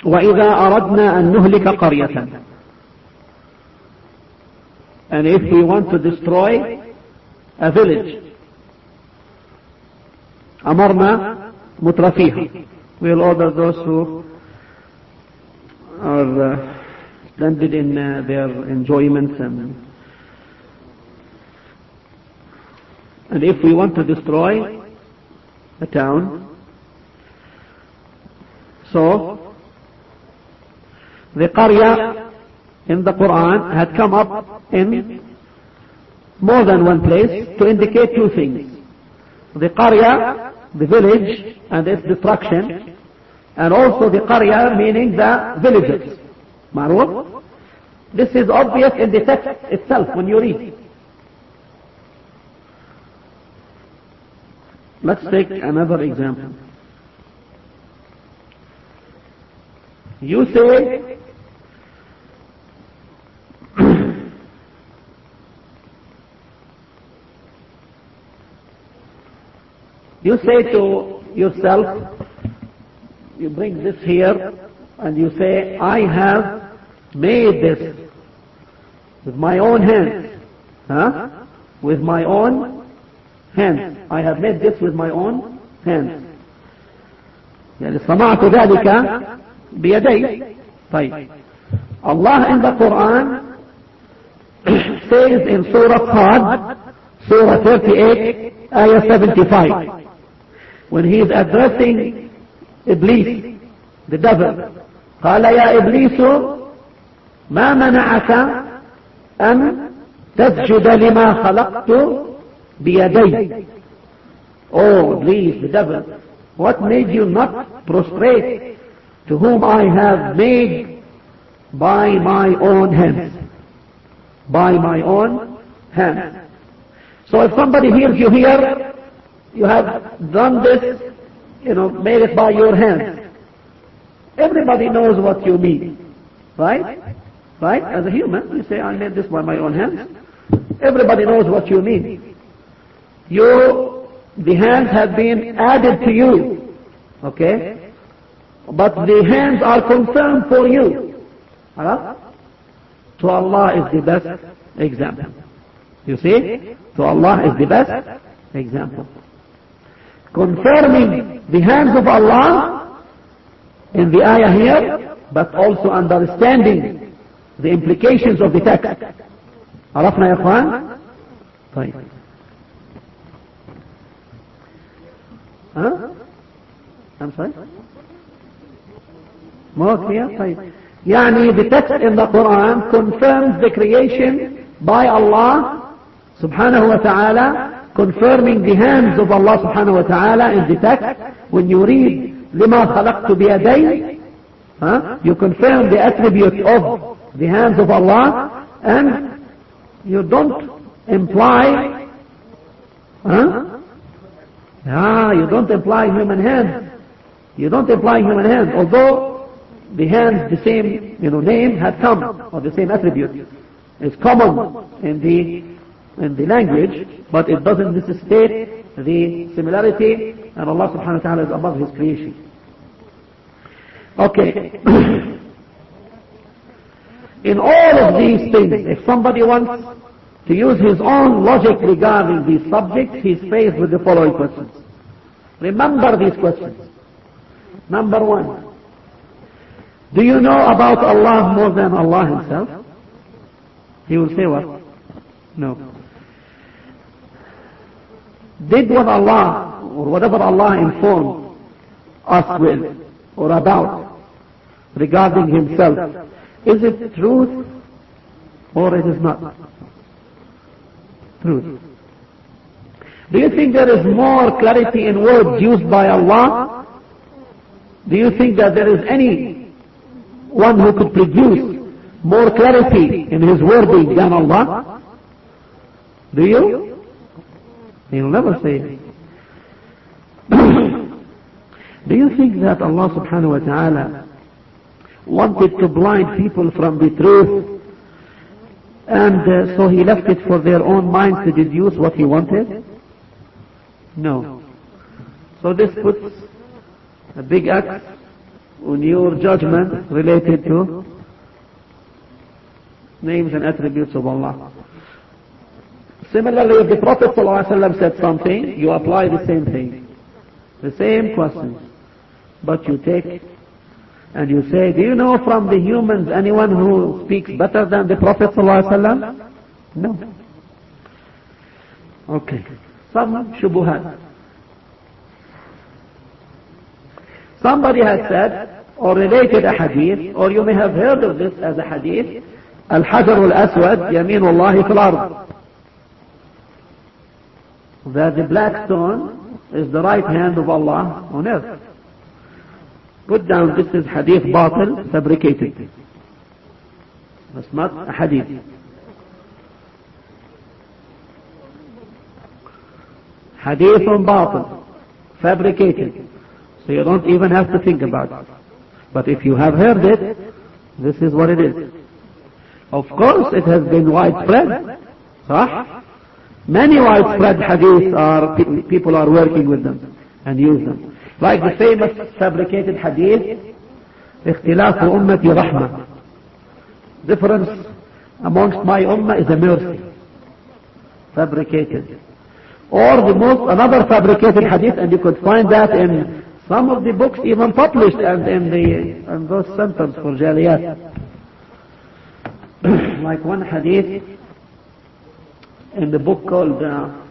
وإذا أردنا أن نهلك قرية. And if we want to destroy a village, أمرنا مترفيها. We'll order those who are splendid in their enjoyments, and if we want to destroy a town, so the qarya in the Quran had come up in more than one place to indicate two things: the qarya, the village, and its destruction, and also the qarya meaning the villagers. Maruf? This is obvious in the text itself when you read. Let's take another example. You say, you say to yourself, you bring this here, and you say, I have made this with my own hands. With my own hands. I have made this with my own hands. يعني صنعت ذلك بيدي. طيب. Allah in the Quran says in Surah Qad, Surah 38, Ayah 75, when he is addressing Iblis, the devil, قال يا إبليس ما منعك أن تسجد لما خلقت بيدي. Oh Iblis, the devil, what made you not prostrate to whom I have made by my own hands? By my own hands. So if somebody hears you here, you have done this, made it by your hands. Everybody knows what you mean. Right? Right? As a human, you say, I made this by my own hands. Everybody knows what you mean. The hands have been added to you. Okay? But the hands are confirmed for you. To Allah is the best example. You see? To Allah is the best example. Confirming the hands of Allah in the ayah here, but also understanding the implications of the text. عرفنا يا اخوان؟ طيب. I'm sorry? More clear? طيب. يعني the text in the Quran confirms the creation by Allah subhanahu wa ta'ala, confirming the hands of Allah subhanahu wa ta'ala in the text. When you read لما خلقت بيدي, you confirm the attribute of the hands of Allah, and you don't imply you don't imply human hands. You don't imply human hands, although the hands, the same name had come, or the same attribute is common in the language, but it doesn't necessitate the similarity, and Allah subhanahu wa ta'ala is above his creation. Okay. In all of these things, if somebody wants to use his own logic regarding these subjects, he's faced with the following questions. Remember these questions. Number one, do you know about Allah more than Allah himself? He will say what? No. Did what Allah, or whatever Allah informed us with, or about, regarding himself, is it truth, or it is not? Truth. Do you think there is more clarity in words used by Allah? Do you think that there is any one who could produce more clarity in his wording than Allah? Do you? He will never say it. Do you think that Allah subhanahu wa ta'ala wanted to blind people from the truth, and so he left it for their own minds to deduce what he wanted? No. So this puts a big X on your judgment related to names and attributes of Allah. Similarly, if the Prophet ﷺ said something, you apply the same thing. The same questions. But you take and you say, do you know from the humans anyone who speaks better than the Prophet ﷺ? No. Okay. Some shubuhat. Somebody has said or related a hadith, or you may have heard of this as a hadith, Al-Hajar al-Aswad, Yameenullahi fil ard. That the black stone is the right hand of Allah on earth. Put down, this is hadith batil, fabricated. That's not a hadith. Hadith on batil, fabricated. So you don't even have to think about it. But if you have heard it, this is what it is. Of course it has been widespread. Sah? Many widespread hadiths are, people are working with them and use them. Like the famous fabricated hadith, اختلاف أمتي رحمة. Difference amongst my ummah is a mercy. Fabricated. Or another fabricated hadith, and you could find that in some of the books even published and in those centers for Jaliyat. Like one hadith in the book called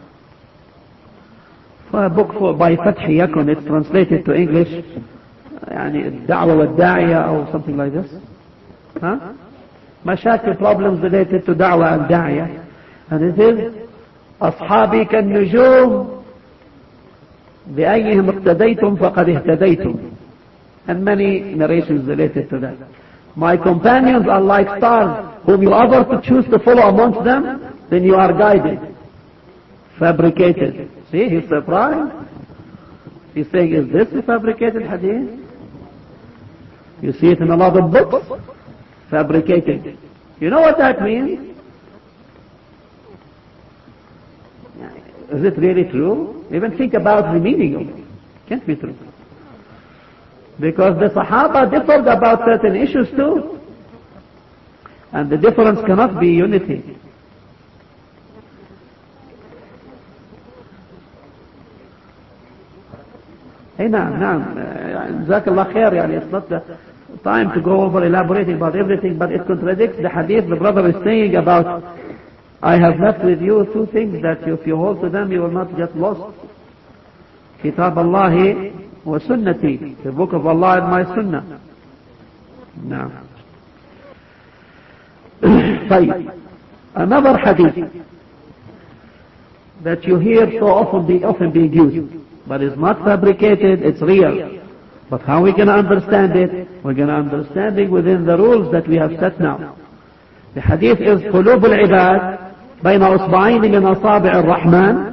by Fathi Yakun, it's translated to English, يعني الدعوة والداعية or something like this. Huh? مشاكل, problems related to da'wah and da'iyah. And it is أصحابي كالنجوم بأيهم اقتديتم فقد اهتديتم. And many narrations related to that. My companions are like stars, whom you ever to choose to follow amongst them, then you are guided. Fabricated. See, he's surprised. He's saying, is this a fabricated hadith? You see it in a lot of books. Fabricated. You know what that means? Is it really true? Even think about the meaning of it. Can't be true. Because the Sahaba differed about certain issues too. And the difference cannot be unity. Hey, naam. Jazakallah khair. It's not the time to go over elaborating about everything, but it contradicts the hadith the brother is saying about, I have left with you two things that if you hold to them you will not get lost. Kitab Allahi wa sunnati, the book of Allah and my sunnah. Now, another hadith that you hear so often being used, but it's not fabricated, it's real. But how we can understand it? We're going to understand it within the rules that we have set now. The hadith is قلوب العباد بين أصبعين من أصابع الرحمن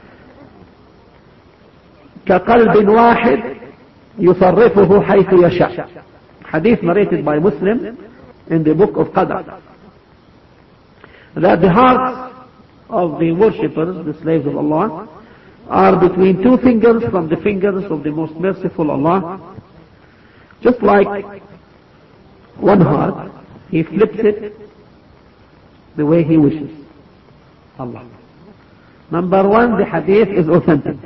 كقلب واحد يصرفه حيث يشاء. Hadith narrated by Muslim in the book of Qadr. That the hearts of the worshippers, the slaves of Allah, are between two fingers from the fingers of the most merciful Allah. Just like one heart, He flips it the way He wishes. Allah. Number one, the hadith is authentic.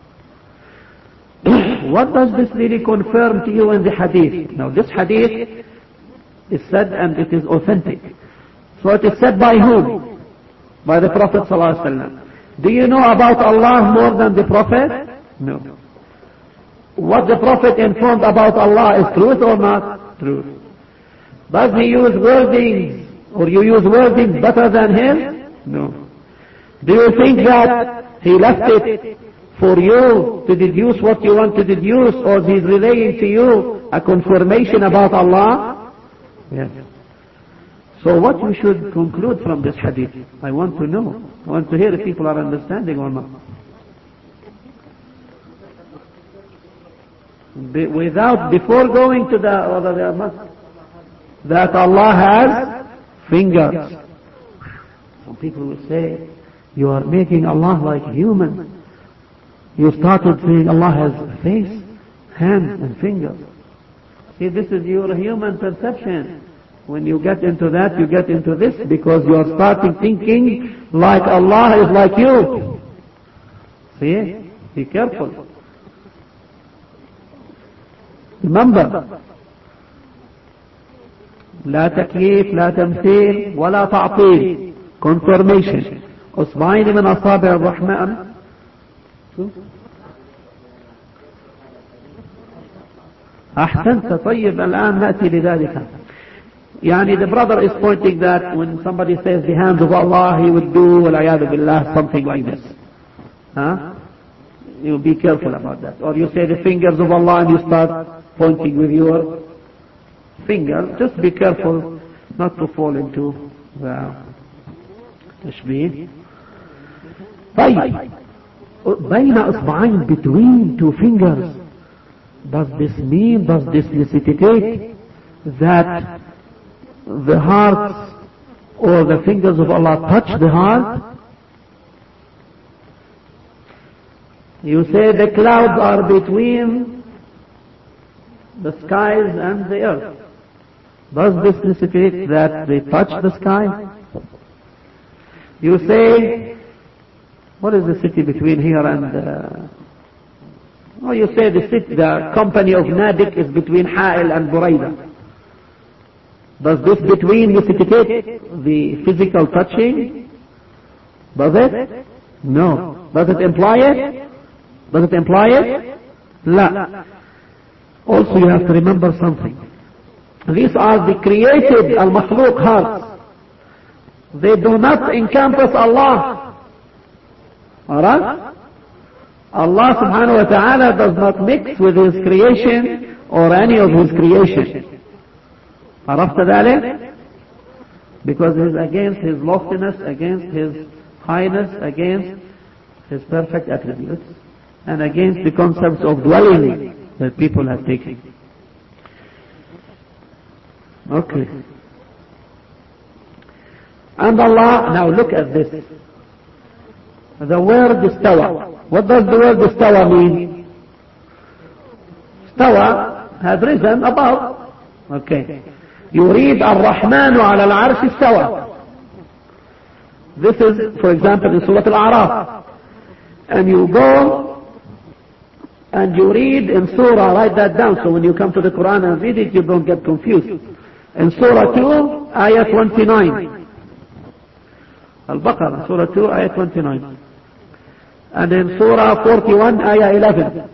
What does this really confirm to you in the hadith? Now this hadith is said and it is authentic. So it is said by whom? By the Prophet ﷺ. Do you know about Allah more than the Prophet? No. What the Prophet informed about Allah is truth or not? Truth. Does he use wordings or you use wordings better than him? No. Do you think that he left it for you to deduce what you want to deduce, or he's relaying to you a confirmation about Allah? Yes. So what we should conclude from this hadith? I want to know. I want to hear if people are understanding or not. Before going to that Allah has fingers. Some people will say, you are making Allah like human. You started saying Allah has face, hands and fingers. See, this is your human perception. When you get into that, you get into this because you are starting thinking like Allah is like you. See? Be careful. Remember, لا تكييف لا تمثيل ولا تعطيل. Confirmation. أصبعين من أصابع الرحمن. أحسنت. طيب الآن نأتي لذلك. يعني the brother is pointing that when somebody says the hands of Allah, he would do والعياذ بالله something like this. Huh? You be careful about that. Or you say the fingers of Allah and you start pointing with your finger. Just be careful not to fall into the تشبيه. طيب بين إصبعين, between two fingers. Does this mean, does this necessitate that the heart or the fingers of Allah touch the heart? You say the clouds are between the skies and the earth. Does this necessitate that they touch the sky? You say, what is the city between here and... you say the company of Nadik is between Ha'il and Buraida. Does this between necessitate the physical touching? Does it? No. Does it imply it? Does it imply it? La. Also you have to remember something. These are the created al-makhluq hearts. They do not encompass Allah. Alright? Allah subhanahu wa ta'ala does not mix with His creation or any of His creation. عرفت ذلك? Because it is against His loftiness, against His highness, against His perfect attributes, and against the concepts of dwelling that people have taken. Okay. And Allah, now look at this. The word istawa. What does the word istawa mean? Istawa has risen above. Okay. يريد الرحمن على العرش استوى. This is, for example, in Surah Al-A'raf. And you go and you read in Surah, write that down, so when you come to the Quran and read it, you don't get confused. In Surah 2, Ayah 29. Al-Baqarah, Surah 2, Ayah 29. And in Surah 41, Ayah 11.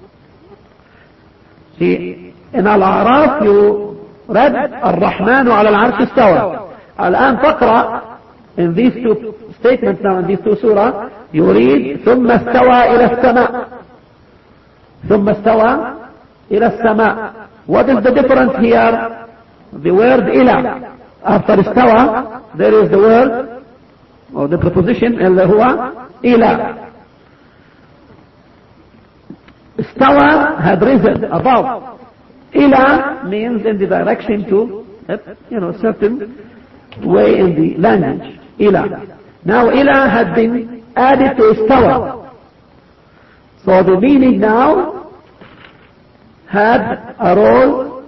See, in Al-A'raf you read الرحمن على العرش استوى. الآن تقرأ in these two statements now, in these two surah, you read ثم استوى إلى السماء. ثم استوى إلى السماء. What is the difference here? The word إلى. After استوى, there is the word, or the preposition, اللي هو إلى. استوى had risen above. Ila means in the direction to, certain way in the language. Ila. Now ila had been added to istawa. So the meaning now had a role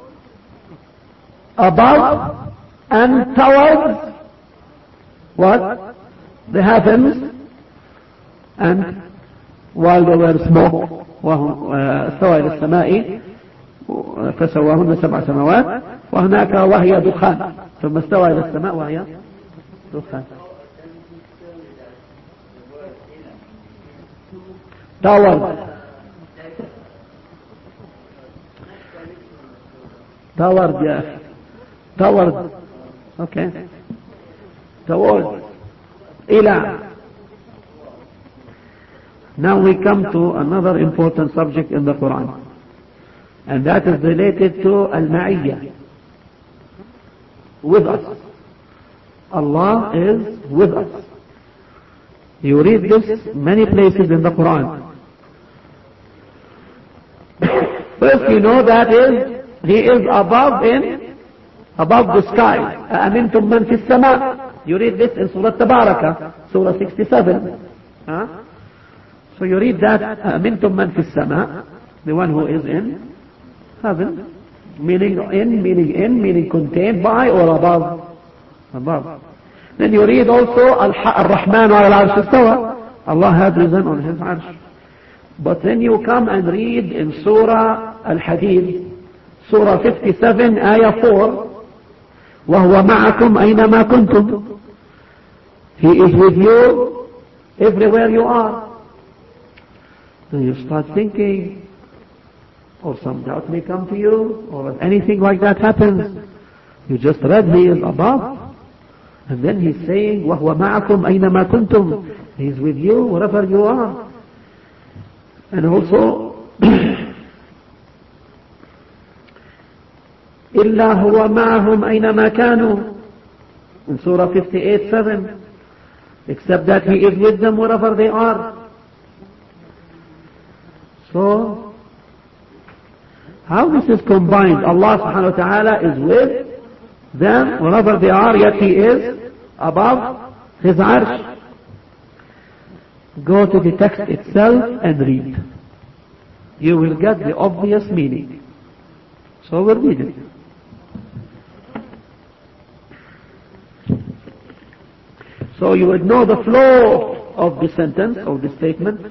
above and towards what? The heavens, and while they were smoke. استوى إلى السماء فسواهن 7 سماوات وهناك وهي دخان ثم استوى إلى السماء وهي دخان. toward يا أخي toward. Okay. Toward. إلى. Now we come to another important subject in the Quran, and that is related to al-ma'iyyah, with us. Allah is with us. You read this many places in the Quran. First you know that He is above the sky. أَأَمِنْتُمْ مَنْ فِي السَّمَاءِ. You read this in Surah Tabaraka, Surah 67. So you read that أَأَمِنْتُمْ مَنْ فِي السَّمَاءِ, the one who is in heaven. Meaning meaning contained by or above. Above. Then you read also Al-Rahman al-Arsh istawa. Allah had risen on his arsh. But then you come and read in Surah Al-Hadid, Surah 57, Ayah 4, وَهُوَ مَعَكُمْ أَيْنَمَا كُنْتُمْ. He is with you everywhere you are. Then you start thinking, or some doubt may come to you, or if anything like that happens, you just read He is above. And then He's saying, وَهُوَ مَعَكُمْ أَيْنَمَا كُنْتُمْ. He's with you wherever you are. And also, إِلَّا هُوَ مَعَهُمْ أَيْنَمَا كَانُوا. In Surah 58:7. Except that He is with them wherever they are. So, how this is combined? Allah subhanahu wa ta'ala is with them wherever they are, yet He is above His arsh. Go to the text itself and read. You will get the obvious meaning. So we'll read it. So you would know the flow of the sentence, of the statement.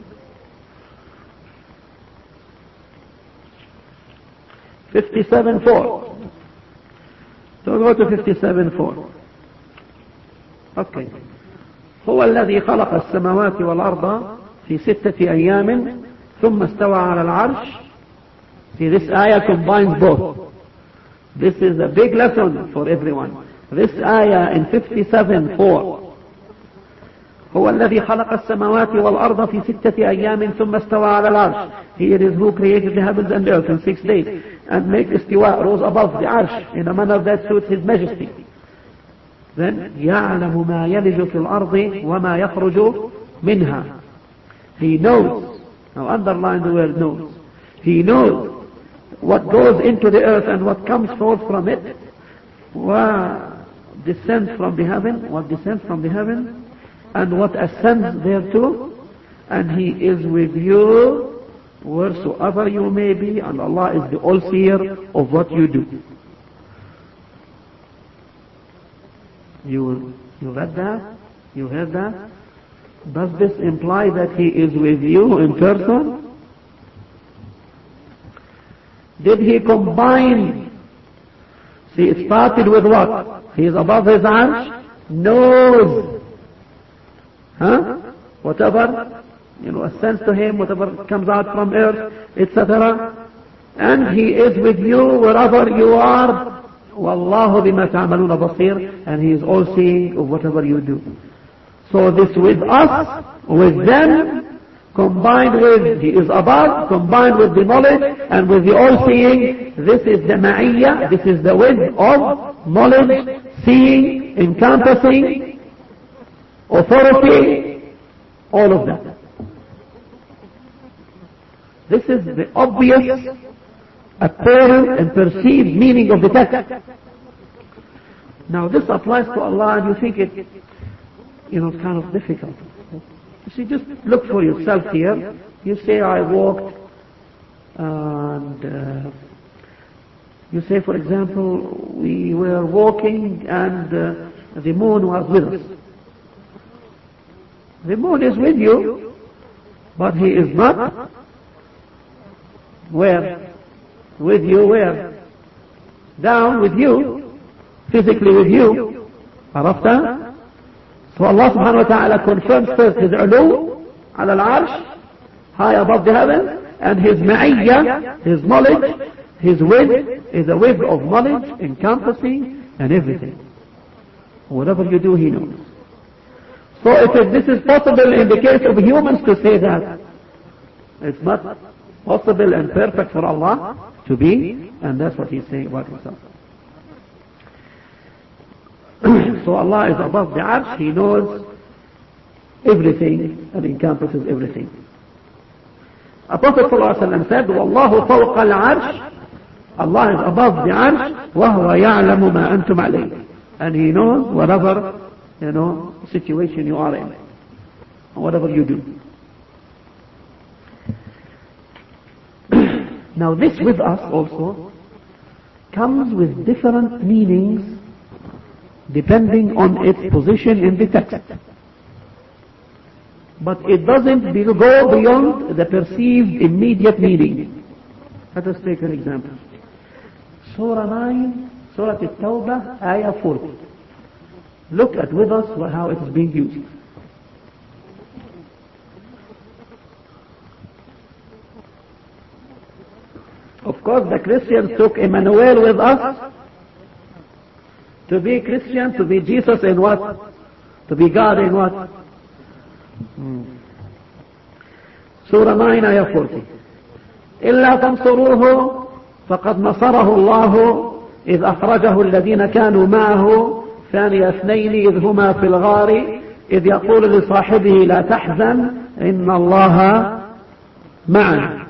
57:4. So go to 57:4. Okay. هو الذي خلق السماوات والأرض في 6 أيام ثم استوى على العرش. See, this ayah combines both. This is a big lesson for everyone. This ayah in 57:4. هو الذي خلق السماوات والأرض في 6 أيام ثم استوى على العرش. He it is who created the heavens and the earth in 6 days and made istiwa, rose above the arsh in a manner that suits His majesty. Then يعلم ما يلج في الأرض وما يخرج منها. He knows. Now underline the word knows. He knows what goes into the earth and what comes forth from it. What descends from the heaven, and what ascends thereto. And He is with you wheresoever you may be, and Allah is the all-seer of what you do. You read that? You heard that? Does this imply that He is with you in person? Did He combine? See, it started with what? He is above His arsh, knows. Whatever, ascends to Him, whatever comes out from earth, etc. And He is with you wherever you are. وَاللَّهُ بِمَا تَعْمَلُونَ بَصِيرٌ. And He is all seeing of whatever you do. So this with us, with them, combined with He is above, combined with the knowledge and with the all seeing, this is the ma'iyya, this is the with of knowledge, seeing, encompassing, authority, all of that. This is the obvious, apparent and perceived meaning of the text. Now this applies to Allah, and you think it's kind of difficult. You see, just look for yourself here. You say, I walked, and you say, for example, we were walking and the moon was with us. The moon is with you, but He is not where? With you where? Down with you, physically with you. عرفت? So Allah subhanahu wa ta'ala confirms first His ulu, ala al-arsh, high above the heavens, and His ma'iyya, His knowledge, His width, is a width of knowledge, encompassing, and everything. Whatever you do, He knows. So if this is possible in the case of humans to say that, it's not possible and perfect for Allah to be, and that's what He's saying about Himself. So Allah is above the arsh, He knows everything and encompasses everything. A Prophet ﷺ said, وَاللَّهُ فَوْقَ الْعَرْشِ. Allah is above the arsh, وَهُوَ يَعْلَمُ مَا أَنْتُمْ عَلَيْهِ. And He knows whatever, situation you are in, whatever you do. Now this with us also comes with different meanings depending on its position in the text. But it doesn't go beyond the perceived immediate meaning. Let us take an example. Surah 9, Surah At-Tawbah, Ayah 40. Look at with us how it is being used. Of course, the Christians took Emmanuel with us to be Christian, to be Jesus in what? To be God in what? Surah 9, Ayah 40. إلا تنصروه فقد نصره الله إذ أخرجه الذين كانوا معه ثاني اثنين إذ هما في الغار إذ يقول لصاحبه لا تحزن إن الله معنا.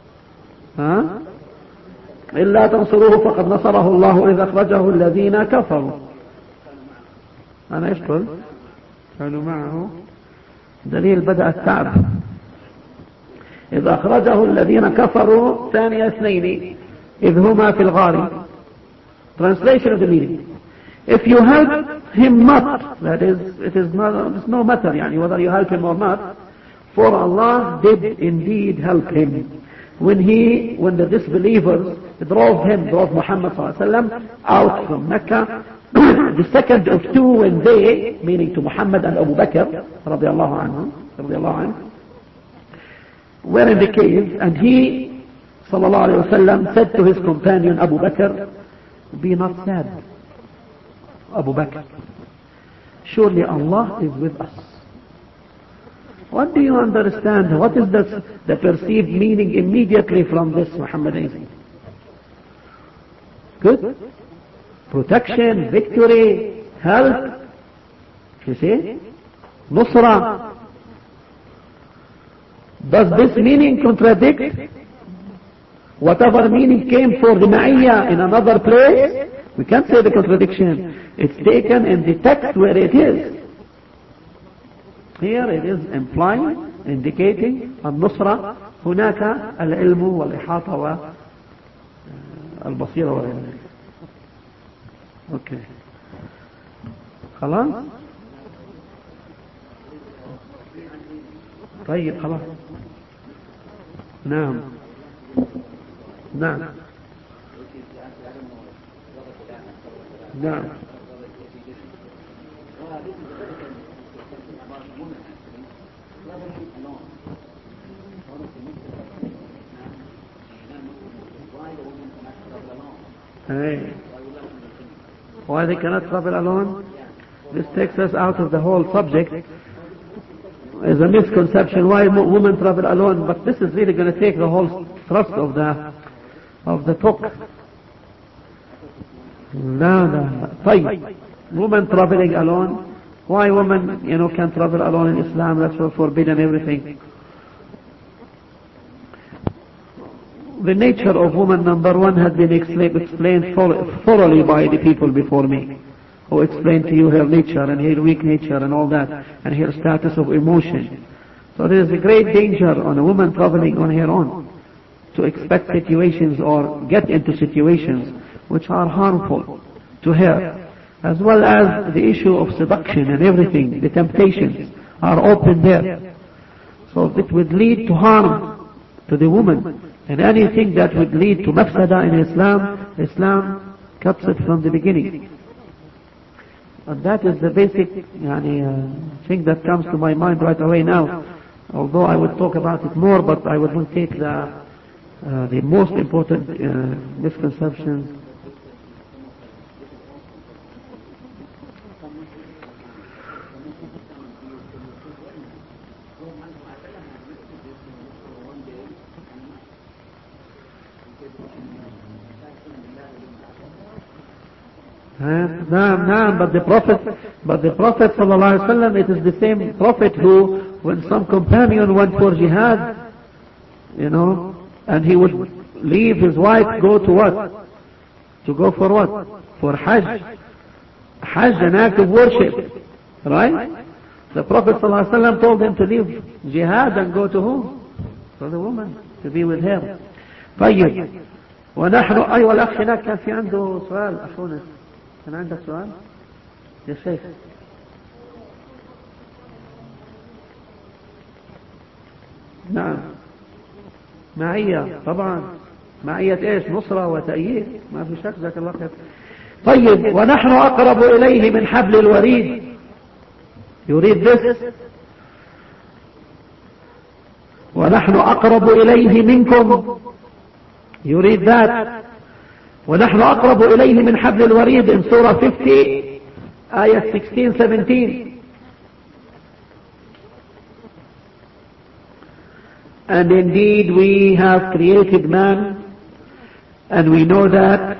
إلا تنصروه فقد نصره الله إذ أخرجه الذين كفروا. أنا إيش قلت؟ كانوا معه دليل بدأ التعب. إذ أخرجه الذين كفروا ثاني اثنين إذ هما في الغار. Translation of the meaning. If you help him not, that is, it's no matter يعني, whether you help him or not, for Allah did indeed help him. When the disbelievers drove Muhammad ﷺ out from Mecca, the second of two when they, meaning to Muhammad and Abu Bakr, radiallahu anhu, were in the cave, and he, sallallahu alayhi wasallam, said to his companion Abu Bakr, be not sad, Abu Bakr. Surely Allah is with us. What do you understand? What is the perceived meaning immediately from this, Muhammad? Good? Protection, victory, help. You see? Nusra. Does this meaning contradict whatever meaning came for the Ma'iyya in another place? We can't say the contradiction. It's taken in the text where it is. Here it is implying, indicating النصرة هناك العلم والإحاطة والبصيرة والعلم. اوكي خلاص طيب خلاص نعم نعم نعم Hey. Why they cannot travel alone? This takes us out of the whole subject. There's a misconception why women travel alone, but this is really going to take the whole thrust of the talk. No. طيب. Women traveling alone. Why women, can travel alone in Islam? That's forbidden everything. The nature of woman, number one, has been explained thoroughly by the people before me, who explained to you her nature and her weak nature and all that, and her status of emotion. So there is a great danger on a woman traveling on her own to expect situations or get into situations which are harmful to her, as well as the issue of seduction and everything. The temptations are open there. So it would lead to harm to the woman. And anything that would lead to mafsada in Islam cuts it from the beginning. And that is the basic thing that comes to my mind right away now. Although I would talk about it more, but I would not take the most important misconceptions. But the Prophet ﷺ, it is the same Prophet who, when some companion went for jihad, and he would leave his wife, go to what? To go for what? For Hajj. Hajj, an act of worship. Right? The Prophet ﷺ told him to leave jihad and go to whom? For the woman, to be with her. طيب. ونحن أيوة الأخ هناك كان في عنده سؤال. أخونا كان عندك سؤال يا شيخ؟ نعم معية طبعا، معية ايش؟ نصرة وتأييد، ما في شك. جزاك الله خير. طيب ونحن أقرب إليه من حبل الوريد. يريد this. ونحن أقرب إليه منكم. يريد ذات. ونحن أقرب إليه من حبل الوريد in سورة 50 آية 16-17. And indeed we have created man, and we know that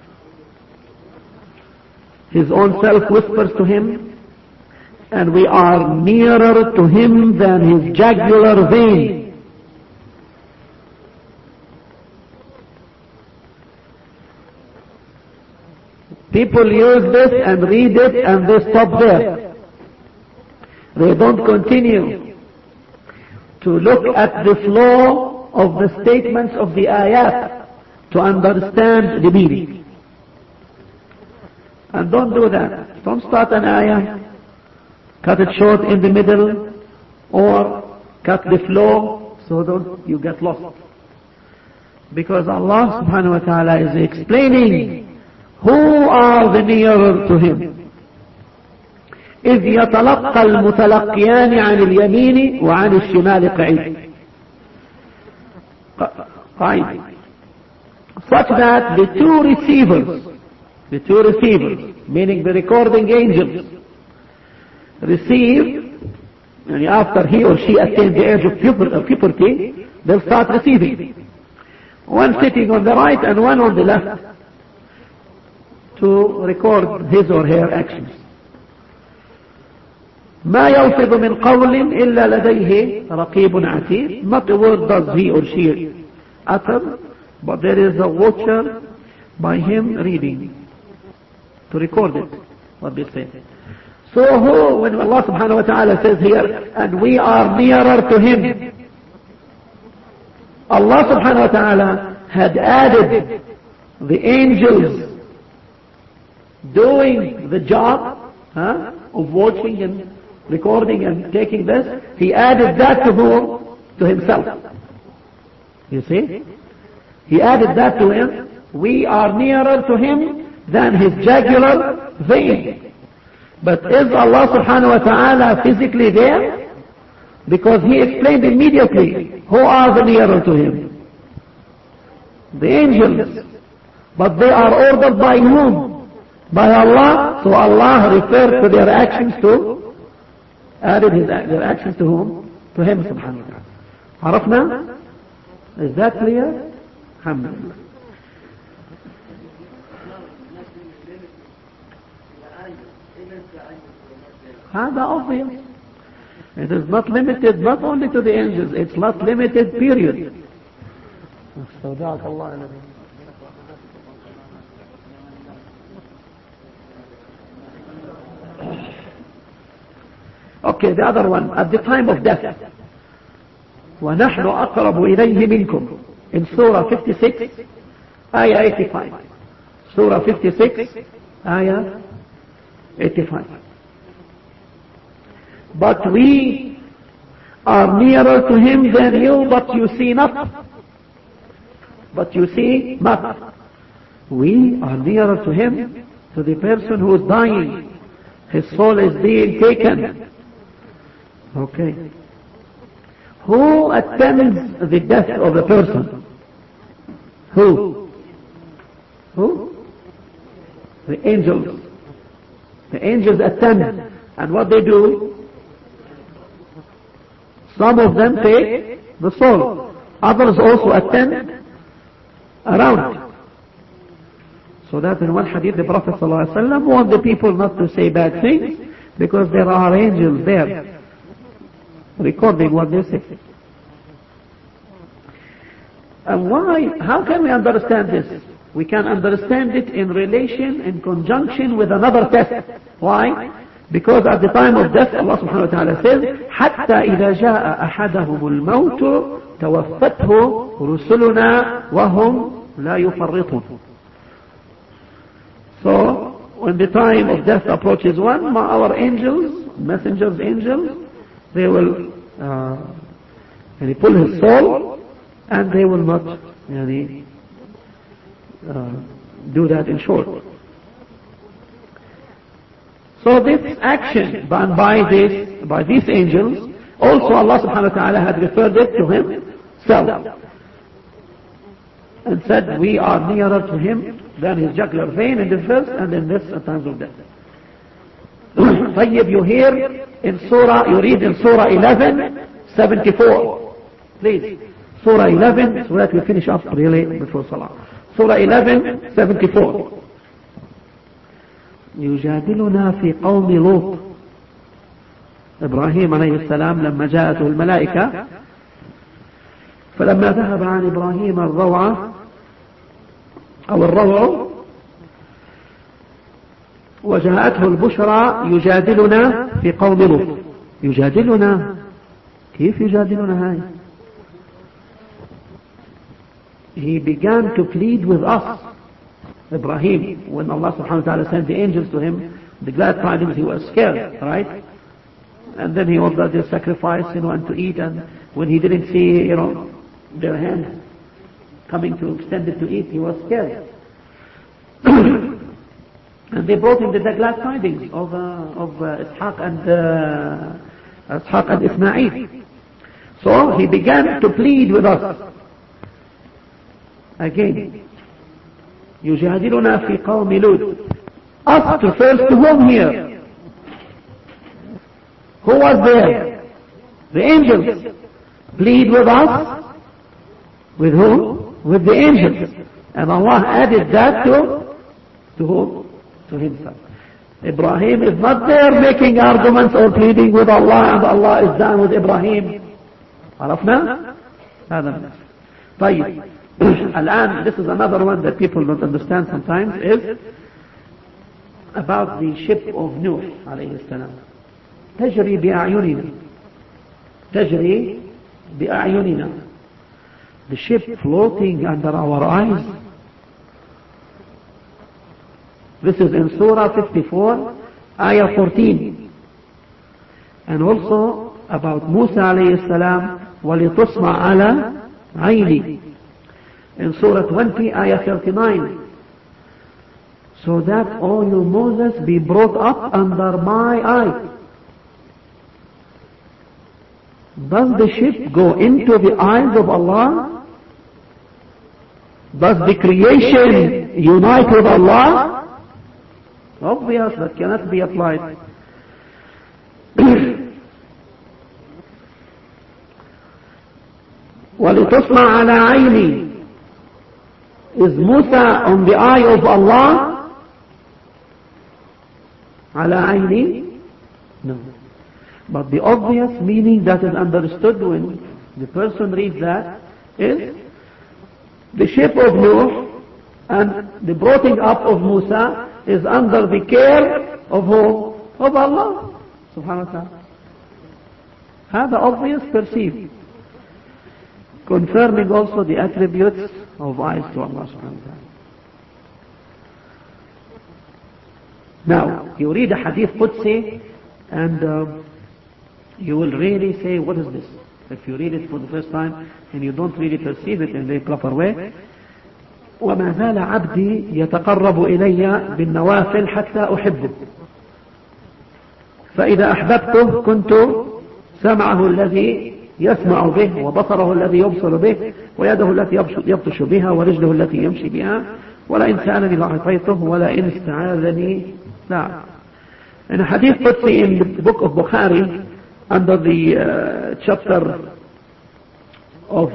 his own self whispers to him, and we are nearer to him than his jugular vein. People use this and read it and they stop there. They don't continue to look at the flow of the statements of the ayat to understand the meaning. And don't do that. Don't start an ayah, cut it short in the middle, or cut the flow so don't you get lost. Because Allah subhanahu wa ta'ala is explaining who are the nearer to him. إذ يتلقى المتلقيان عن اليمين وعن الشمال قعيد. Such that the two receivers, meaning the recording angels, receive, and after he or she attains the age of puberty, they'll start receiving. One sitting on the right and one on the left to record his or her actions. ما يلفظ من قول إلا لديه رقيب عتيد. Not a word does he or she utter, but there is a watcher by him reading to record it, what they say. So when Allah subhanahu wa ta'ala says here, and we are nearer to him, Allah subhanahu wa ta'ala had added the angels doing the job of watching and recording and taking this. He added that to whom? To himself. You see? He added that to him. We are nearer to him than his jugular vein. But is Allah subhanahu wa ta'ala physically there? Because he explained immediately who are the nearer to him. The angels. But they are ordered by whom? By Allah. So Allah referred to their actions to, added their actions to whom? To him subhanahu wa ta'ala. عرفنا? Is that clear? Alhamdulillah. هذا obvious. It is not limited not only to the angels, it's not limited, period. استودعك الله الذي. Okay, the other one, at the time of death. وَنَحْنُ أَقْرَبُ إِلَيْهِ مِنْكُمْ. In Surah 56, Ayah 85. Surah 56, Ayah 85. But we are nearer to him than you, but you see not. But you see not. We are nearer to him, to the person who is dying. His soul is being taken. Okay. Who attends the death of a person? Who? The angels. The angels attend. And what they do? Some of them take the soul. Others also attend around. So that in one hadith the Prophet ﷺ warned the people not to say bad things, because there are angels there recording what they say. And why? How can we understand this? We can understand it in relation, in conjunction with another test. Why? Because at the time of death, Allah subhanahu wa ta'ala says, حَتَّى إِذَا جَاءَ أَحَدَهُمُ الْمَوْتُ تَوَفَّتْهُ رُسُلُنَا وَهُمْ لا يفرطون. So, when the time of death approaches one, our angels, messengers, angels, they will pull his soul, and they will not do that in short. So this action done by these angels, also Allah subhanahu wa ta'ala had referred it to himself and said, we are nearer to him than his jugular vein in the first and in this at times of death. طيب, you hear in Surah, you read in Surah 11:74. Please, Surah 11, so that we finish up really before Salah. Surah 11:74. يجادلنا في قوم لوط. إبراهيم عليه السلام لما جاءته الملائكة، فلما ذهب عن إبراهيم الروع أو الروع وجاءته البشرى يجادلنا في قوم لوط. يجادلنا، كيف يجادلنا هاي؟ He began to plead with us. Ibrahim, when Allah subhanahu wa ta'ala sent the angels to him, the glad tidings, he was scared, right? And then he ordered their sacrifice, and to eat, and when he didn't see, their hand coming to extend it to eat, he was scared. And they brought him the glad tidings of Ishaq and Ismail. So he began to plead with us. Again, يجادلنا في قوم لوط. Us refers to whom here? Who was there? The angels. Plead with us. With whom? With the angels. And Allah added that to whom? To himself. Ibrahim is not there making arguments or pleading with Allah, and Allah is done with Ibrahim. عرفنا؟ هذا. طيب. الآن, this is another one that people don't understand sometimes, is about the ship of Nuh عليه السلام. تجري بأعيننا. تجري بأعيننا. The ship floating under our eyes. This is in Surah 54, Ayah 14. And also about Musa عليه السلام, وَلِتُصْمَعْ عَلَى عَيْنِي. In Surah 20, Ayah 39. So that, O you Moses, be brought up under my eye. Does the ship go into the eyes of Allah? Does the creation unite with Allah? Obvious, that cannot be applied. وَلِتُصْمَعْ عَلَى عَيْنِي. Is Musa on the eye of Allah? على عيني? No. But the obvious meaning that is understood when the person reads that is the ship of Nuh and the broughting up of Musa is under the care of who? Of Allah subhanahu wa ta'ala. هذا obvious perceived. Confirming also the attributes of eyes to Allah subhanahu wa ta'ala. Now, you read a hadith Qudsi and you will really say, what is this? If you read it for the first time and you don't really perceive it in the proper way, وَمَا زَالَ عَبْدِي يَتَقَرَّبُ إِلَيَّ بِالنَّوَافِلِ حَتَّى أُحِبُّهُ فإذا أحببته كنت سمعه الذي يسمع به وبصره الذي يبصر به ويده التي يبطش بها ورجله التي يمشي بها ولئن سألني لأعطيته ولئن استعاذني لا. In a hadith Qudsi in the book of Bukhari under the chapter of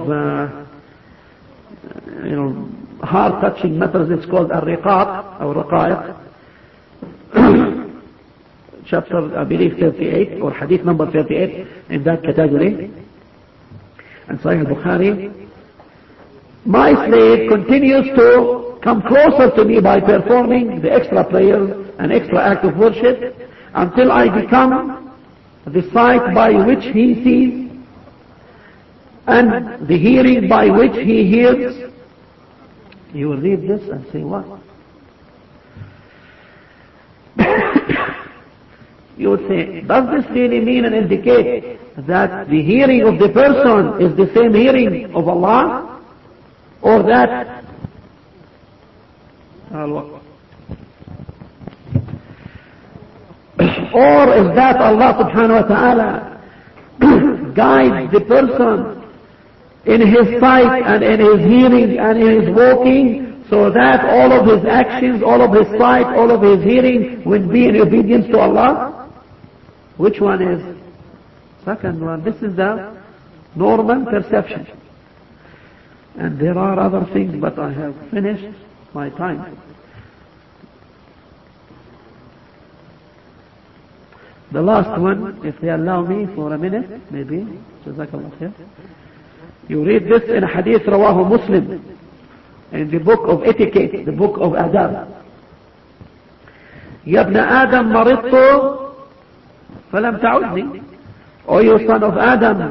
heart-touching matters, it's called Al-Riqaq or Raqaiq, chapter I believe 38 or hadith number 38 in that category. And Sahih al-Bukhari, my slave continues to come closer to me by performing the extra prayers and extra act of worship until I become the sight by which he sees and the hearing by which he hears You will read this and say, what? You would say, does this really mean and indicate that the hearing of the person is the same hearing of Allah? Or that or is that Allah subhanahu wa ta'ala guides the person in his sight and in his hearing and in his walking, so that all of his actions, all of his sight, all of his hearing will be in obedience to Allah? Which one is? Second one. This is the normal perception. And there are other things, but I have finished my time. The last one, if they allow me for a minute, maybe. Jazakallah khair. You read this in a hadith rawahu Muslim, in the book of etiquette, the book of adab. Ya ibn Adam maridtu falam ta'udni. O you son of Adam,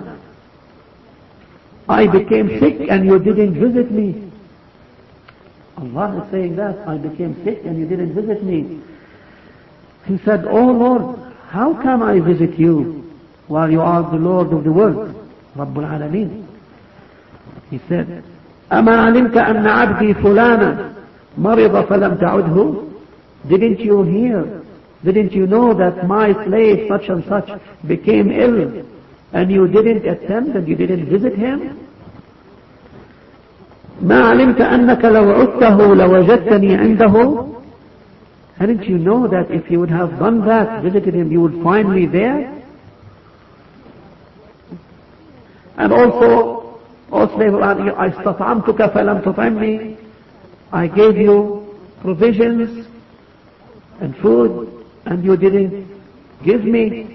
I became sick and you didn't visit me. Allah is saying that, I became sick and you didn't visit me. He said, oh Lord, how can I visit you while you are the Lord of the world, Rabbul Alameen? He said, أما علمت أن عبدي فلانا مرض فلم تعده? Didn't you hear? Didn't you know that my slave such and such became ill and you didn't attend and you didn't visit him? ما علمت أنك لو عدته لوجدتني عنده? Hadn't you know that if you would have done that, visited him, you would find me there? And also, O slave of Allah, I استطعمتك فلم تطعمني. I gave you provisions and food and you didn't give me.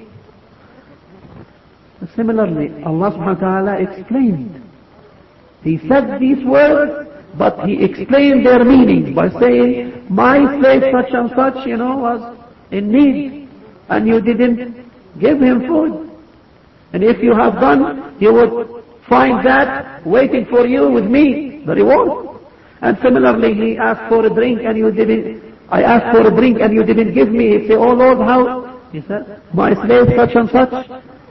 Similarly, Allah subhanahu wa ta'ala explained. He said these words, but He explained their meaning by saying, my slave such and such, was in need, and you didn't give him food. And if you have done, you would find that waiting for you with me, the reward. And similarly, he asked for a drink and you didn't, I asked for a drink and you didn't give me. He said, oh Lord, how? He said, my slave such and such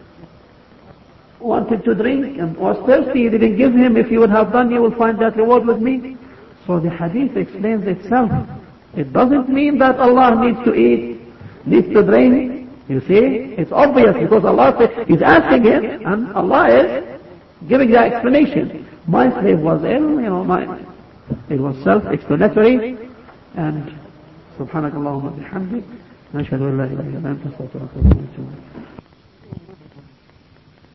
wanted to drink and was thirsty, you didn't give him. If you would have done, you will find that reward with me. So the hadith explains itself. It doesn't mean that Allah needs to eat, needs to drink. You see, it's obvious because Allah is asking him and Allah is giving the explanation. My slave was ill, it was self-explanatory. And subhanakallahumma bihamdik, nashhadu an la ilaha illa anta astaghfiruka wa atubu ilayk.